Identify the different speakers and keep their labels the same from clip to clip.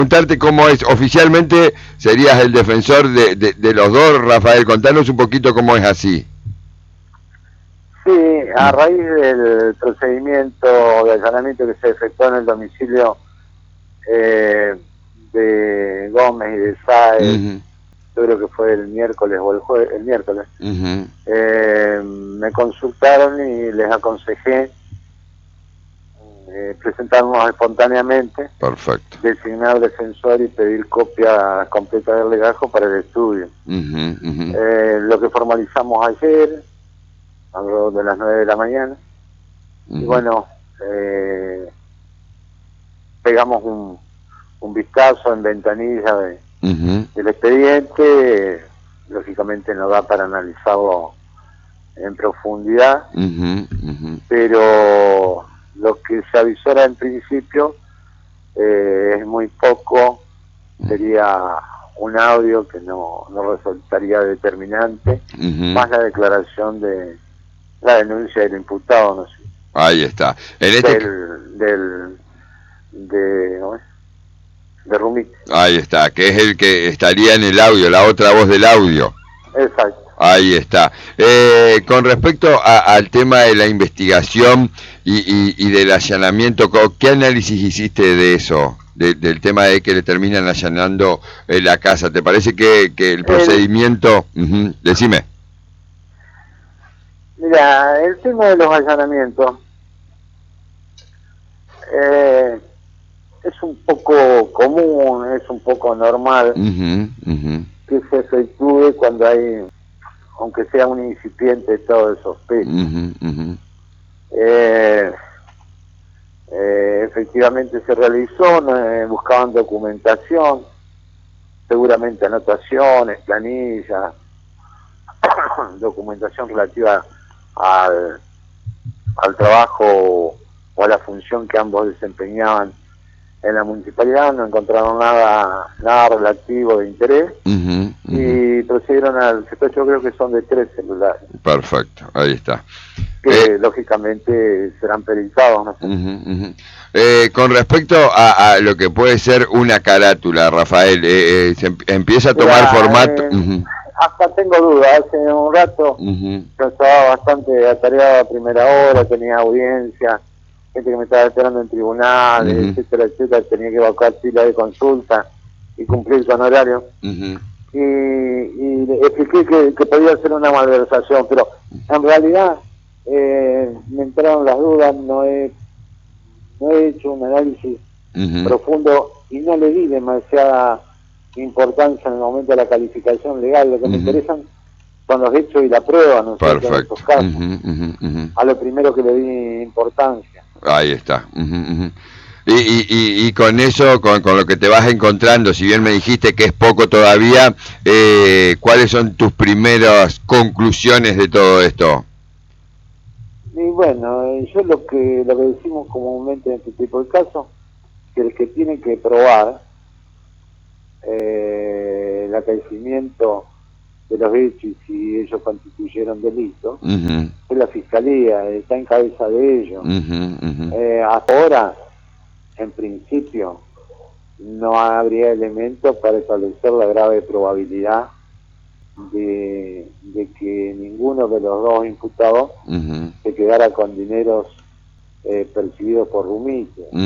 Speaker 1: preguntarte cómo es, oficialmente serías el defensor de los dos, Rafael, contanos un poquito cómo es así.
Speaker 2: Sí, a raíz del procedimiento de allanamiento que se efectuó en el domicilio de Gómez y de Sáez, yo creo que fue el miércoles o el miércoles, me consultaron y les aconsejé presentarnos espontáneamente,
Speaker 1: perfecto,
Speaker 2: designar defensor y pedir copia completa del legajo para el estudio. Lo que formalizamos ayer, alrededor de las 9 de la mañana, y bueno, pegamos un vistazo en ventanilla del expediente, lógicamente no da para analizarlo en profundidad, pero lo que se avisora en principio es muy poco, sería un audio que no resultaría determinante, más la declaración de la denuncia del imputado, no sé.
Speaker 1: Ahí está. En
Speaker 2: de Rumit.
Speaker 1: Ahí está, que es el que estaría en el audio, la otra voz del audio.
Speaker 2: Exacto.
Speaker 1: Ahí está. Con respecto al tema de la investigación y del allanamiento, ¿qué análisis hiciste de eso? Del tema de que le terminan allanando la casa. ¿Te parece que el procedimiento... decime.
Speaker 2: Mira, el tema de los allanamientos es un poco común, es un poco normal que se efectúe cuando hay, aunque sea un incipiente estado de sospecha. Efectivamente se realizó, buscaban documentación, seguramente anotaciones, planillas, documentación relativa al trabajo o a la función que ambos desempeñaban en la municipalidad. No encontraron nada relativo de interés y procedieron al secuestro. Creo que son de 3 celulares.
Speaker 1: Perfecto, ahí está.
Speaker 2: Que lógicamente serán perizados, no sé.
Speaker 1: Con respecto a lo que puede ser una carátula, Rafael, se empieza a tomar formato.
Speaker 2: Hasta tengo dudas. Hace un rato yo estaba bastante atareado a primera hora, tenía audiencia, gente que me estaba esperando en tribunales, etcétera, etcétera. Tenía que evacuar fila de consulta y cumplir con horario. Y expliqué que podía ser una malversación, pero en realidad me entraron las dudas. No he hecho un análisis profundo y no le di demasiada importancia en el momento de la calificación legal. Lo que me interesan son los hechos y la prueba, ¿no? En estos casos. A lo primero que le di importancia.
Speaker 1: Ahí está. Y con eso, con lo que te vas encontrando, si bien me dijiste que es poco todavía, ¿cuáles son tus primeras conclusiones de todo esto?
Speaker 2: Y bueno, yo lo que decimos comúnmente en este tipo de casos, que el que tiene que probar el acaecimiento de los hechos y si ellos constituyeron delito, es la Fiscalía, está en cabeza de ellos. Hasta ahora, en principio, no habría elementos para establecer la grave probabilidad de que ninguno de los dos imputados se quedara con dineros percibidos por Rumit.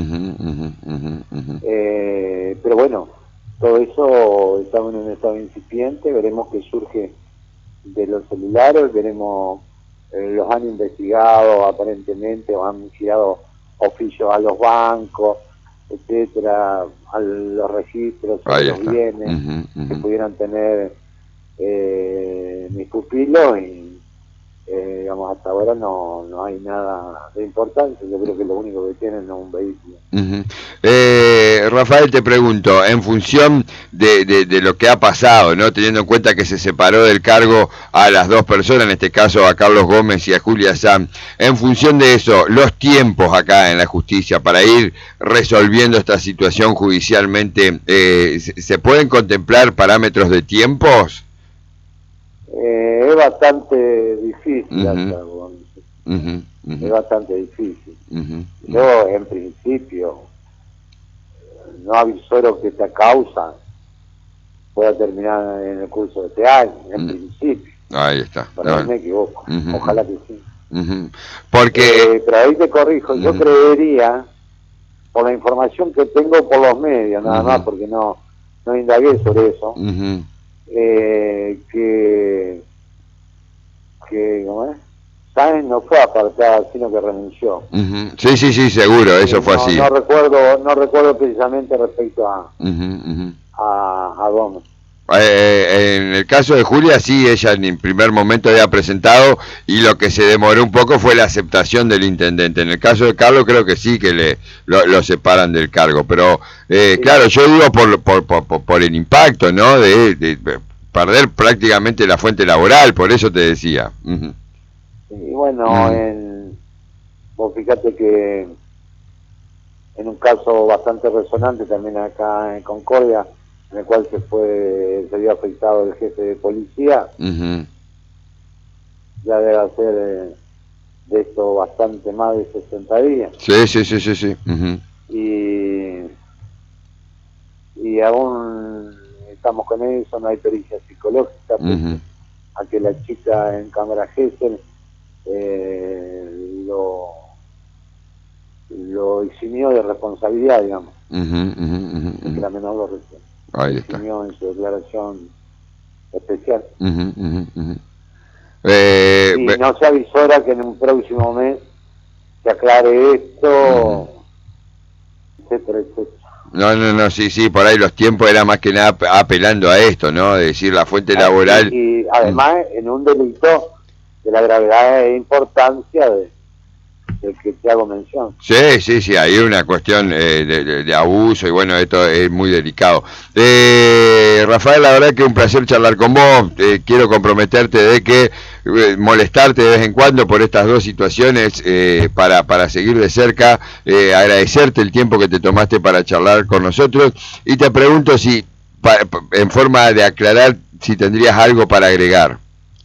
Speaker 2: Pero bueno, todo eso está en un estado incipiente. Veremos qué surge de los celulares, veremos, los han investigado aparentemente, o han girado oficios a los bancos, etcétera, a los registros, a los bienes que pudieran tener mis pupilos, y digamos, hasta ahora no hay nada de importancia. Yo creo que lo único que tienen es un vehículo.
Speaker 1: Rafael, te pregunto, en función de lo que ha pasado, ¿no? Teniendo en cuenta que se separó del cargo a las dos personas, en este caso a Carlos Gómez y a Julia Sam, en función de eso, los tiempos acá en la justicia para ir resolviendo esta situación judicialmente, ¿se pueden contemplar parámetros de tiempos?
Speaker 2: Es bastante difícil es bastante difícil. Yo, en principio, no avisoro que esta causa pueda terminar en el curso de este año, en principio.
Speaker 1: Ahí está.
Speaker 2: Por ahí me equivoco. Ojalá que sí.
Speaker 1: Porque...
Speaker 2: pero ahí te corrijo, yo creería, por la información que tengo por los medios, nada más, porque no indagué sobre eso, que ¿cómo es? Sáenz no fue apartada, sino que renunció.
Speaker 1: Sí, seguro, eso fue así.
Speaker 2: No recuerdo precisamente respecto a Gómez.
Speaker 1: En el caso de Julia, sí, ella en el primer momento había presentado y lo que se demoró un poco fue la aceptación del intendente. En el caso de Carlos creo que sí que lo separan del cargo, pero sí. Claro, yo digo por el impacto, ¿no? De perder prácticamente la fuente laboral, por eso te decía.
Speaker 2: Y bueno, vos fíjate que en un caso bastante resonante también acá en Concordia, en el cual se vio afectado el jefe de policía, ya debe hacer de esto bastante más de 60 días.
Speaker 1: Sí.
Speaker 2: Y aún estamos con eso, no hay pericia psicológica, a que la chica en cámara Gesell lo eximió de responsabilidad, digamos. Que la menor lo eximió en su declaración especial. Y no se avisora que en un próximo mes se aclare esto, etcétera.
Speaker 1: No, sí, por ahí los tiempos era más que nada apelando a esto, ¿no? Es decir, la fuente laboral.
Speaker 2: Y además en un delito de la gravedad e importancia del que te hago mención.
Speaker 1: Sí, hay una cuestión de abuso y bueno, esto es muy delicado. Rafael, la verdad que un placer charlar con vos. Quiero comprometerte de que molestarte de vez en cuando por estas dos situaciones para seguir de cerca, agradecerte el tiempo que te tomaste para charlar con nosotros y te pregunto si, en forma de aclarar, si tendrías algo para agregar.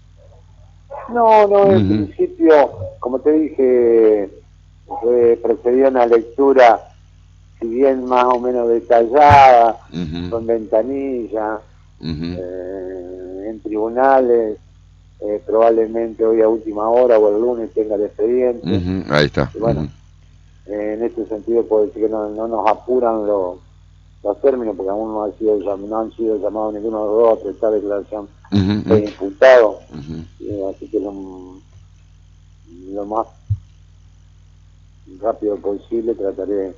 Speaker 2: No, en principio, como te dije, precedía una lectura, si bien más o menos detallada, con ventanilla, en tribunales, probablemente hoy a última hora o el lunes tenga el expediente.
Speaker 1: Ahí está.
Speaker 2: Y bueno, en este sentido puedo decir que no nos apuran los términos, porque aún no han sido llamados ninguno de los dos a prestar declaración de imputado. Así que lo más rápido posible trataré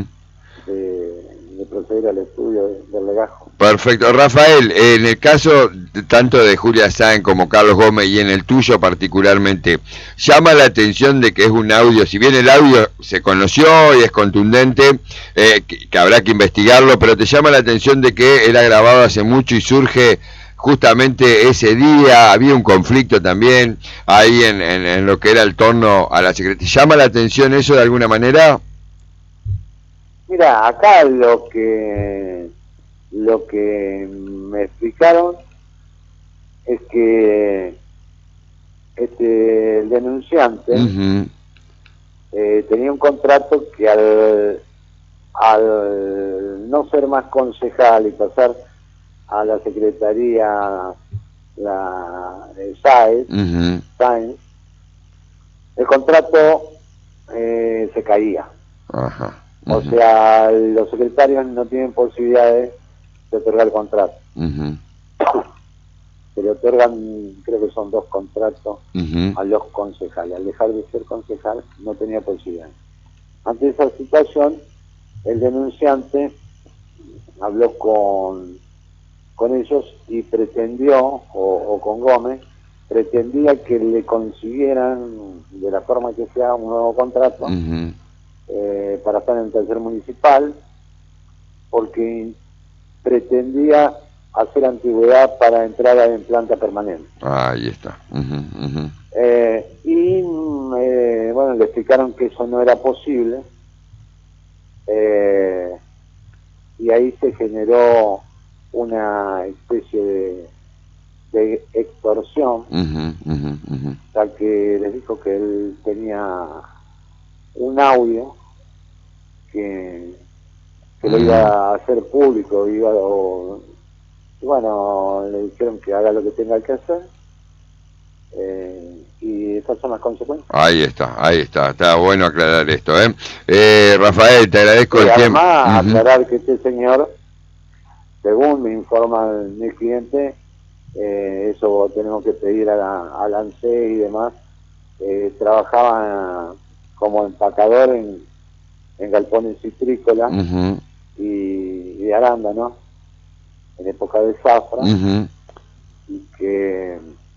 Speaker 2: de proceder al estudio del legajo.
Speaker 1: Perfecto. Rafael, en el caso tanto de Julia Sáenz como Carlos Gómez y en el tuyo particularmente, llama la atención de que es un audio, si bien el audio se conoció y es contundente, que habrá que investigarlo, pero te llama la atención de que era grabado hace mucho y surge justamente ese día, había un conflicto también ahí en lo que era el torno a la secretaría. ¿Llama la atención eso de alguna manera?
Speaker 2: Mira, acá lo que me explicaron es que el denunciante tenía un contrato que al no ser más concejal y pasar a la secretaría Sáenz, el contrato se caía. O sea, los secretarios no tienen posibilidades de otorgar contrato. Se le otorgan, creo que son 2 contratos a los concejales. Al dejar de ser concejal no tenía posibilidades. Ante esa situación, el denunciante habló con ellos y pretendió, o con Gómez, pretendía que le consiguieran, de la forma que sea, un nuevo contrato para estar en el tercer municipal, porque pretendía hacer antigüedad para entrar en planta permanente.
Speaker 1: Ahí está.
Speaker 2: Bueno, le explicaron que eso no era posible, y ahí se generó una especie de extorsión, ya que les dijo que él tenía un audio que que lo iba a hacer público, y bueno, le dijeron que haga lo que tenga que hacer, y esas son las consecuencias.
Speaker 1: Ahí está bueno aclarar esto, Rafael, te agradezco el tiempo.
Speaker 2: Además, aclarar que este señor, según me informa mi cliente, eso tenemos que pedir a la ANSES y demás, trabajaba como empacador en galpones citrícolas y de arándano, en época de zafra, y que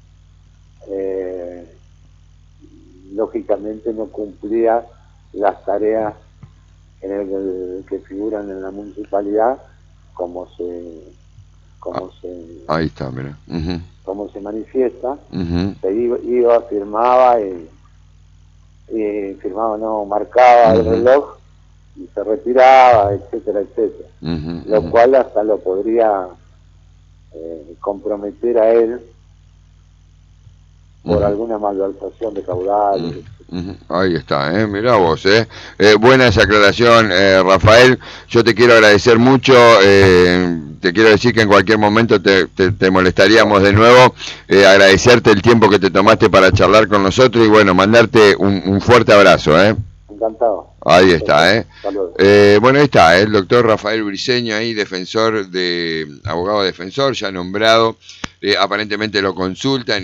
Speaker 2: lógicamente no cumplía las tareas que figuran en la municipalidad, como se
Speaker 1: ahí está, mira.
Speaker 2: como se manifiesta. Se iba, firmaba y firmaba, no, marcaba el reloj y se retiraba, etcétera, etcétera. Lo cual hasta lo podría comprometer a él por alguna malversación de caudales.
Speaker 1: Ahí está, mirá vos, buena esa aclaración, Rafael. Yo te quiero agradecer mucho, te quiero decir que en cualquier momento te molestaríamos de nuevo, agradecerte el tiempo que te tomaste para charlar con nosotros y bueno, mandarte un fuerte abrazo,
Speaker 2: Encantado.
Speaker 1: Ahí está, bueno, ahí está, el doctor Rafael Briceño ahí, abogado defensor, ya nombrado, aparentemente lo consultan.